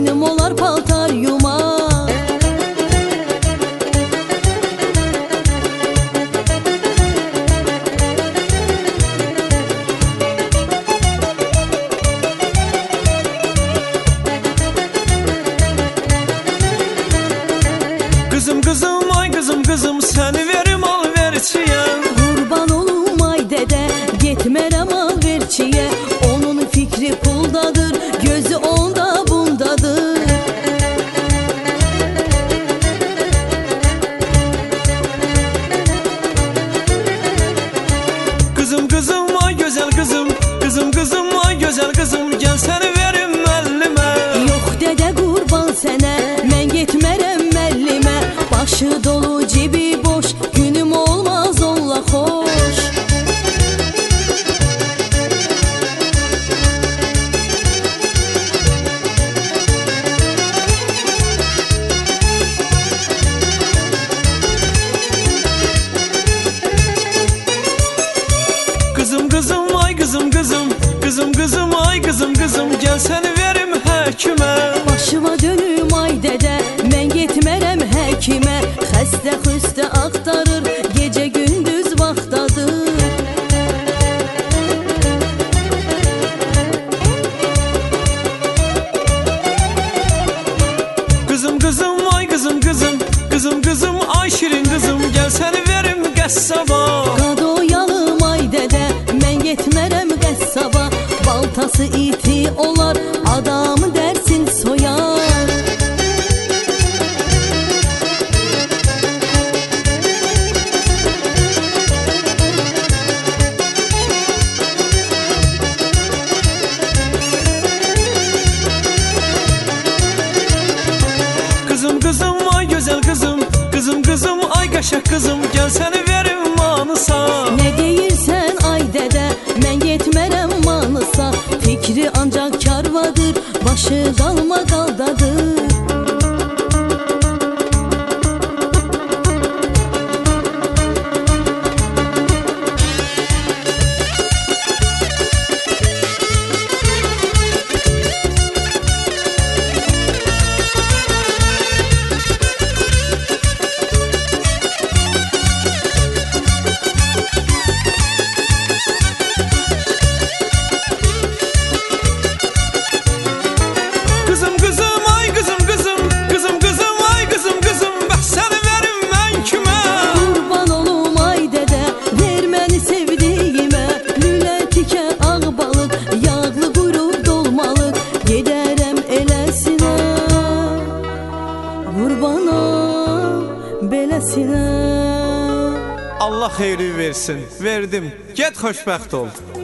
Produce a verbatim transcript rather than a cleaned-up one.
günüm olar paltar yumaq. Kızım kızım ay kızım kızım seni verim alverçiye. Qurban olum ay dədə getmərəm alverçiyə. Onun fikri puldadır, gözü onda bundadır. Kızım kızım ay güzel kızım, kızım kızım ay güzel kızım, gel seni verim əllimə. Yox dədə qurban sənə, mən getmərəm məllimə. Başı dolu cibi boş, günüm olmaz onunla xoş. Kızım kızım ay kızım kızım, kızım kızım ay kızım kızım, gel seni verim həkimə. Başıma dönüm ay dədə, mən getmərəm həkimə. Xəstə xüstə axtarır, gecə gündüz vaxtadır. Kızım kızım ay kızım kızım, kızım kızım ay şirin kızım, gel seni verim qəssaba. Qadoyalım ay dədə, mən getmərəm qəssaba. Baltası iti olar, adamı dərsin soyar. Kızım kızım ay güzel kızım, kızım kızım ay qəşəng kızım, gel seni verim manısa. Nə deyirsən ay dədə, mən getmərəm manısa. Fikri ancaq karvadır, başı qalma qaldadır. Kızım kızım ay kızım kızım, kızım kızım ay kızım kızım, bəs səni verim mən kimə? Qurban olum ay dədə, ver məni sevdiyimə. Lülə tikə ağ balıq, yağlı quyruq dolmalıq, gedərəm eləsinə. Qurbana beləsinə. Allah xeyri versin, verdim, get xoşbəxt ol.